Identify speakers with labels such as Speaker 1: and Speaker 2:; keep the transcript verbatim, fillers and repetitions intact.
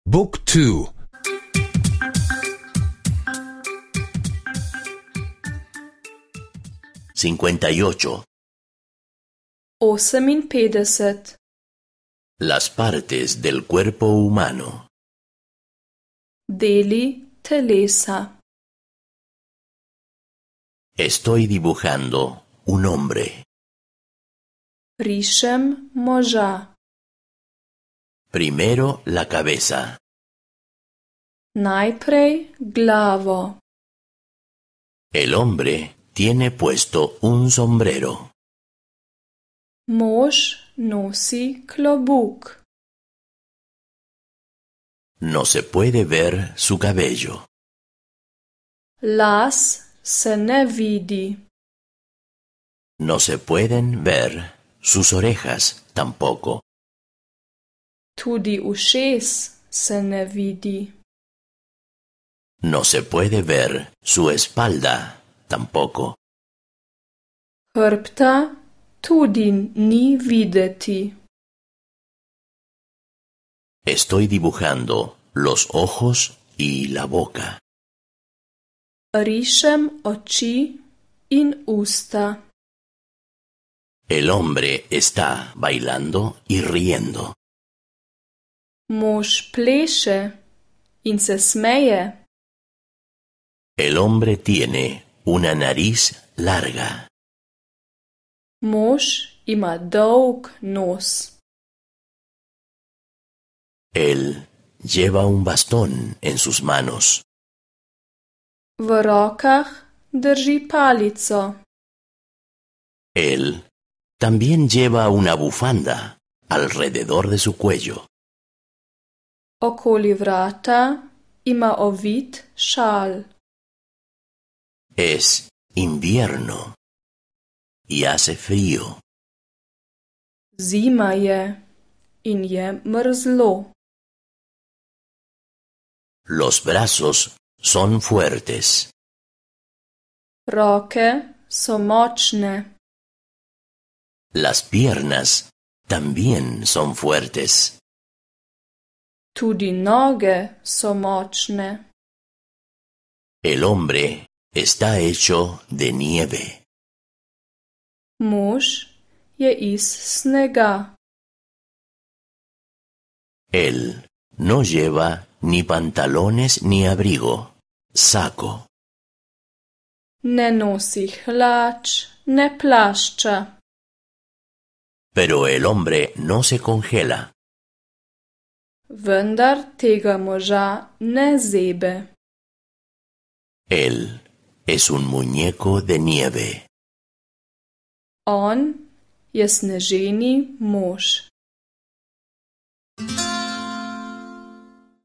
Speaker 1: บุ๊กทู
Speaker 2: cincuenta y ocho.
Speaker 3: oseminpetdeset.
Speaker 2: Las partes del cuerpo humano.
Speaker 3: Deli telesa.
Speaker 2: Estoy dibujando un hombre.
Speaker 3: Rišem moža.
Speaker 2: Primero la cabeza.
Speaker 3: Najprej glavo.
Speaker 2: El hombre tiene puesto un sombrero.
Speaker 3: Mož nosi klobuk.
Speaker 2: No se puede ver su cabello.
Speaker 3: Las se ne vidi.
Speaker 2: No se pueden ver sus orejas tampoco.
Speaker 3: Tudi ušes se ne vidi.
Speaker 2: No se puede ver su espalda tampoco.
Speaker 3: Hrbta tudi ni videti.
Speaker 2: Estoy dibujando los ojos y la boca.
Speaker 3: Rišem oči in usta.
Speaker 2: El hombre está bailando y riendo.
Speaker 3: Mož pleše in se smeje.
Speaker 2: El hombre tiene una nariz larga.
Speaker 3: Mož ima dolg nos.
Speaker 2: Él lleva un bastón en sus manos.
Speaker 3: V rokah drži palico.
Speaker 2: Él también lleva una bufanda alrededor de su cuello.
Speaker 3: Okoli vrata ima ovit šal.
Speaker 2: Es invierno y hace frío.
Speaker 3: Zima je in je mrzlo.
Speaker 2: Los brazos son fuertes.
Speaker 3: Roke so močne.
Speaker 2: Las piernas también son fuertes.
Speaker 3: Tudi noge so močne.
Speaker 2: El hombre está hecho de nieve.
Speaker 3: Mož je iz snega.
Speaker 2: Él no lleva ni pantalones ni abrigo, saco.
Speaker 3: Ne nosi hlač, ne plašča.
Speaker 2: Pero el hombre no se congela.
Speaker 3: Vendar tega moža ne zebe.
Speaker 2: Él es un muñeco de nieve.
Speaker 3: On je sneženi mož.